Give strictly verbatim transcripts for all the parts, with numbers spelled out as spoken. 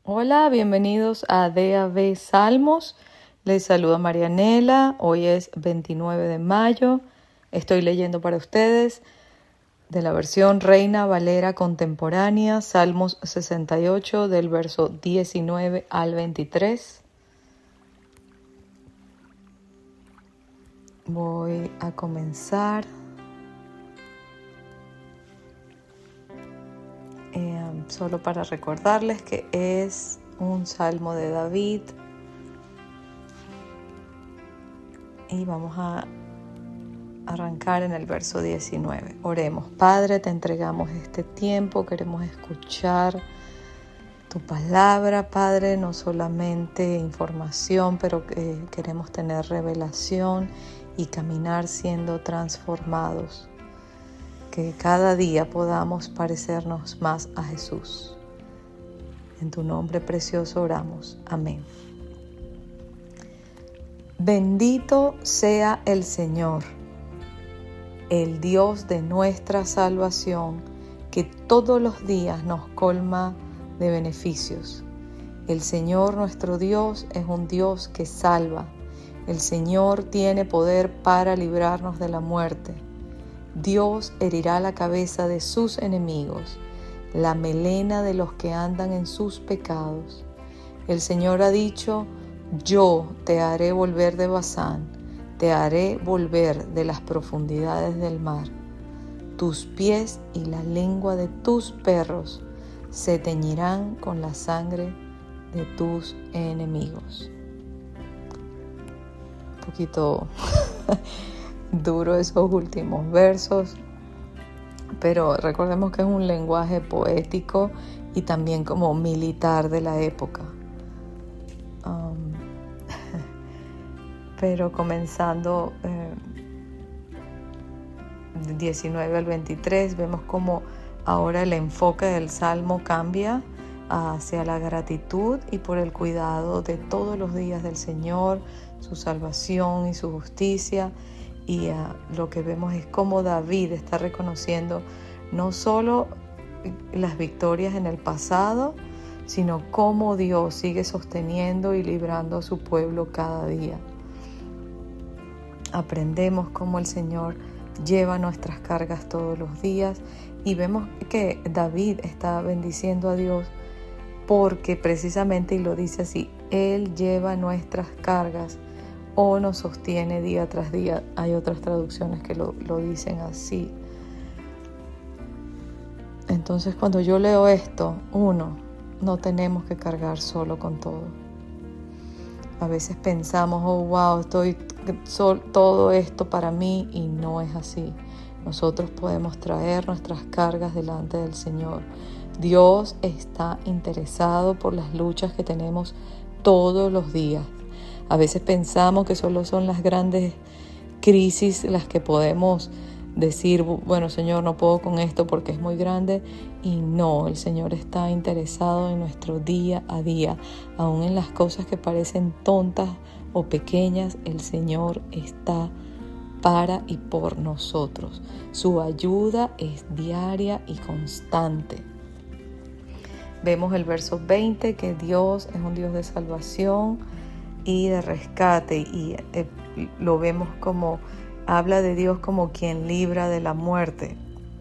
Hola, bienvenidos a D A B Salmos. Les saluda Marianela. Hoy es veintinueve de mayo. Estoy leyendo para ustedes de la versión Reina Valera Contemporánea, Salmos sesenta y ocho, del verso diecinueve al veintitrés. Voy a comenzar. Eh, solo para recordarles que es un salmo de David y vamos a arrancar en el verso diecinueve. Oremos. Padre, te entregamos este tiempo, queremos escuchar tu palabra, Padre, no solamente información, pero eh, queremos tener revelación y caminar siendo transformados. Que cada día podamos parecernos más a Jesús. En tu nombre precioso oramos. Amén. Bendito sea el Señor, el Dios de nuestra salvación, que todos los días nos colma de beneficios. El Señor nuestro Dios es un Dios que salva. El Señor tiene poder para librarnos de la muerte. Dios herirá la cabeza de sus enemigos, la melena de los que andan en sus pecados. El Señor ha dicho: yo te haré volver de Basán, te haré volver de las profundidades del mar. Tus pies y la lengua de tus perros se teñirán con la sangre de tus enemigos. Un poquito duro esos últimos versos, pero recordemos que es un lenguaje poético y también como militar de la época. Um, pero comenzando eh, diecinueve al veintitrés, vemos como ahora el enfoque del salmo cambia hacia la gratitud y por el cuidado de todos los días del Señor, su salvación y su justicia. Y uh, lo que vemos es cómo David está reconociendo no solo las victorias en el pasado, sino cómo Dios sigue sosteniendo y librando a su pueblo cada día. Aprendemos cómo el Señor lleva nuestras cargas todos los días y vemos que David está bendiciendo a Dios porque precisamente, y lo dice así, Él lleva nuestras cargas o nos sostiene día tras día. Hay otras traducciones que lo, lo dicen así. Entonces, cuando yo leo esto, uno, no tenemos que cargar solo con todo. A veces pensamos, oh wow, estoy sol, todo esto para mí, y no es así. Nosotros podemos traer nuestras cargas delante del Señor. Dios está interesado por las luchas que tenemos todos los días. A veces pensamos que solo son las grandes crisis las que podemos decir, bueno, Señor, no puedo con esto porque es muy grande. Y no, el Señor está interesado en nuestro día a día. Aún en las cosas que parecen tontas o pequeñas, el Señor está para y por nosotros. Su ayuda es diaria y constante. Vemos el verso veinte, que Dios es un Dios de salvación y de rescate, y eh, lo vemos como habla de Dios como quien libra de la muerte,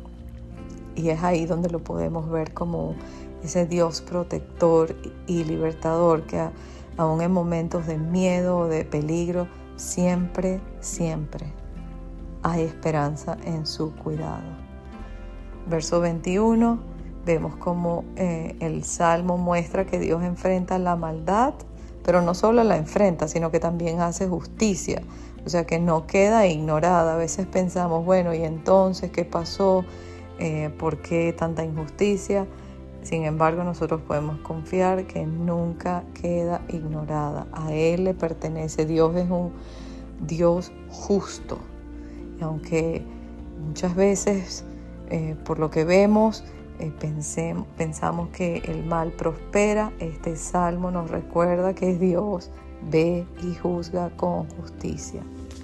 y es ahí donde lo podemos ver como ese Dios protector y libertador que a, aún en momentos de miedo o de peligro siempre, siempre hay esperanza en su cuidado. Verso veintiuno, vemos como eh, el Salmo muestra que Dios enfrenta la maldad, pero no solo la enfrenta, sino que también hace justicia. O sea, que no queda ignorada. A veces pensamos, bueno, ¿y entonces qué pasó? Eh, ¿Por qué tanta injusticia? Sin embargo, nosotros podemos confiar que nunca queda ignorada. A Él le pertenece. Dios es un Dios justo. Y aunque muchas veces, eh, por lo que vemos, Eh, pensé, pensamos que el mal prospera, este salmo nos recuerda que Dios ve y juzga con justicia.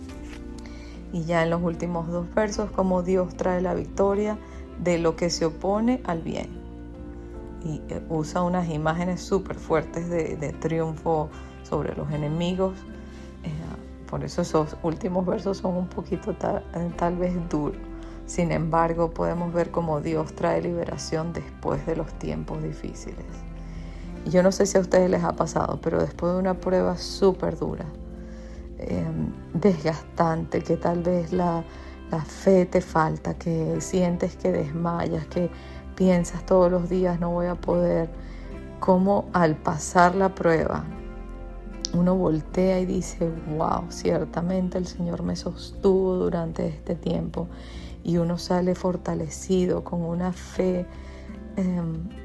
Y ya en los últimos dos versos, como Dios trae la victoria de lo que se opone al bien. y usa unas imágenes súper fuertes de, de triunfo sobre los enemigos. Eh, por eso esos últimos versos son un poquito tal, tal vez duros. Sin embargo, podemos ver cómo Dios trae liberación después de los tiempos difíciles. Y yo no sé si a ustedes les ha pasado, pero después de una prueba súper dura, eh, desgastante, que tal vez la, la fe te falta, que sientes que desmayas, que piensas todos los días no voy a poder, como al pasar la prueba uno voltea y dice, wow, ciertamente el Señor me sostuvo durante este tiempo, y uno sale fortalecido con una fe, eh,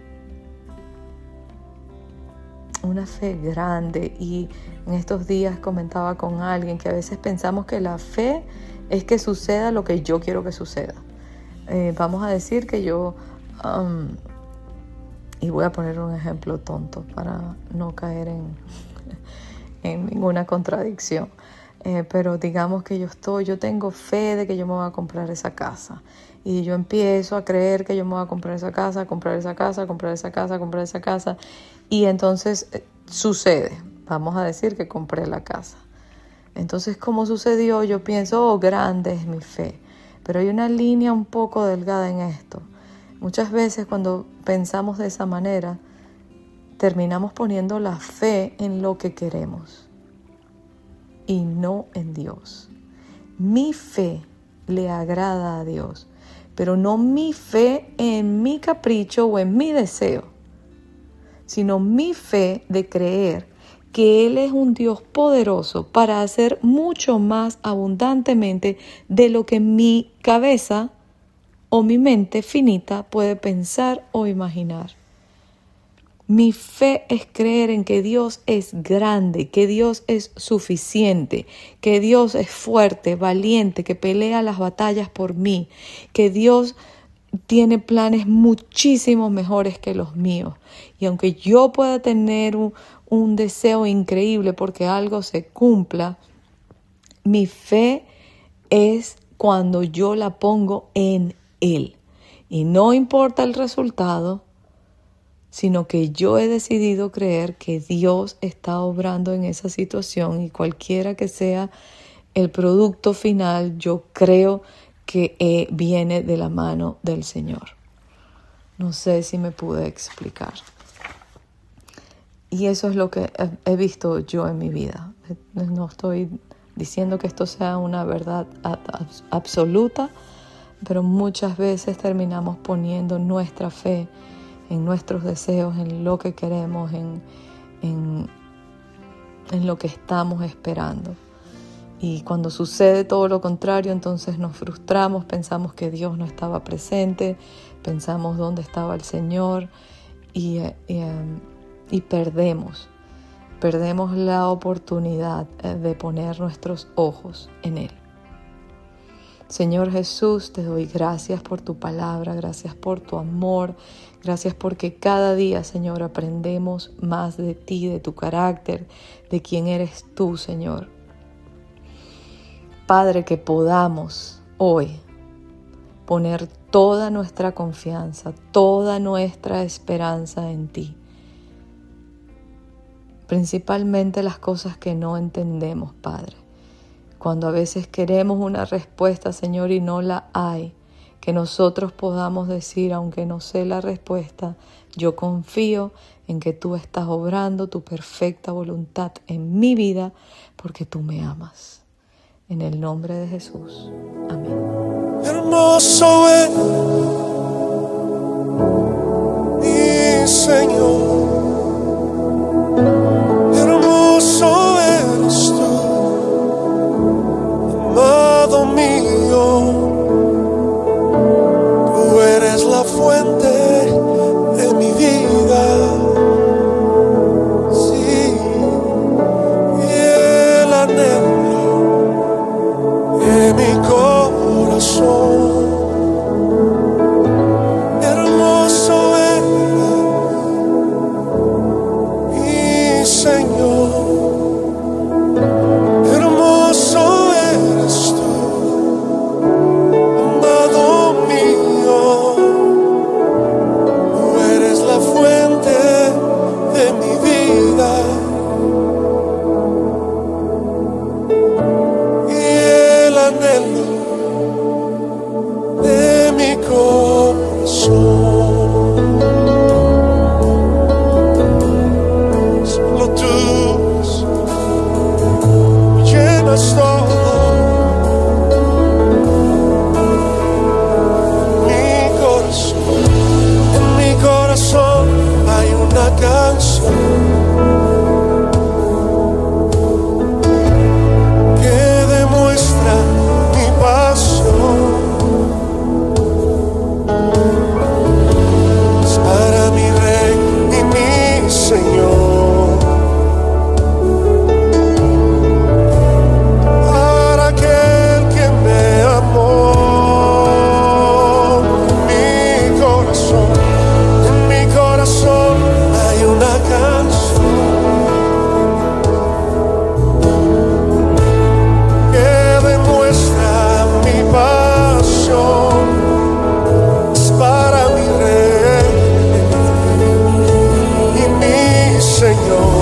una fe grande. Y en estos días comentaba con alguien que a veces pensamos que la fe es que suceda lo que yo quiero que suceda. Eh, vamos a decir que yo, um, y voy a poner un ejemplo tonto para no caer en, en ninguna contradicción. Eh, pero digamos que yo estoy, yo tengo fe de que yo me voy a comprar esa casa. Y yo empiezo a creer que yo me voy a comprar esa casa, comprar esa casa, comprar esa casa, comprar esa casa. Y entonces eh, sucede. Vamos a decir que compré la casa. Entonces, ¿cómo sucedió? Yo pienso, oh, grande es mi fe. Pero hay una línea un poco delgada en esto. Muchas veces cuando pensamos de esa manera, terminamos poniendo la fe en lo que queremos y no en Dios. Mi fe le agrada a Dios, pero no mi fe en mi capricho o en mi deseo, sino mi fe de creer que Él es un Dios poderoso para hacer mucho más abundantemente de lo que mi cabeza o mi mente finita puede pensar o imaginar. Mi fe es creer en que Dios es grande, que Dios es suficiente, que Dios es fuerte, valiente, que pelea las batallas por mí, que Dios tiene planes muchísimo mejores que los míos. Y aunque yo pueda tener un, un deseo increíble porque algo se cumpla, mi fe es cuando yo la pongo en Él. Y no importa el resultado, sino que yo he decidido creer que Dios está obrando en esa situación, y cualquiera que sea el producto final, yo creo que eh, viene de la mano del Señor. No sé si me pude explicar. Y eso es lo que he, he visto yo en mi vida. No estoy diciendo que esto sea una verdad absoluta, pero muchas veces terminamos poniendo nuestra fe en nuestros deseos, en lo que queremos, en, en, en lo que estamos esperando. Y cuando sucede todo lo contrario, entonces nos frustramos, pensamos que Dios no estaba presente, pensamos dónde estaba el Señor y, y, y perdemos, perdemos la oportunidad de poner nuestros ojos en Él. Señor Jesús, te doy gracias por tu palabra, gracias por tu amor, gracias porque cada día, Señor, aprendemos más de ti, de tu carácter, de quién eres tú, Señor. Padre, que podamos hoy poner toda nuestra confianza, toda nuestra esperanza en ti. Principalmente las cosas que no entendemos, Padre. Cuando a veces queremos una respuesta, Señor, y no la hay, que nosotros podamos decir, aunque no sé la respuesta, yo confío en que tú estás obrando tu perfecta voluntad en mi vida, porque tú me amas. En el nombre de Jesús. Amén. Hermoso es mi Señor, hermoso eres tú, amado mío. Tú eres la fuente de mi vida, sí, y el anhelo de mi corazón. Hermoso eres, Señor.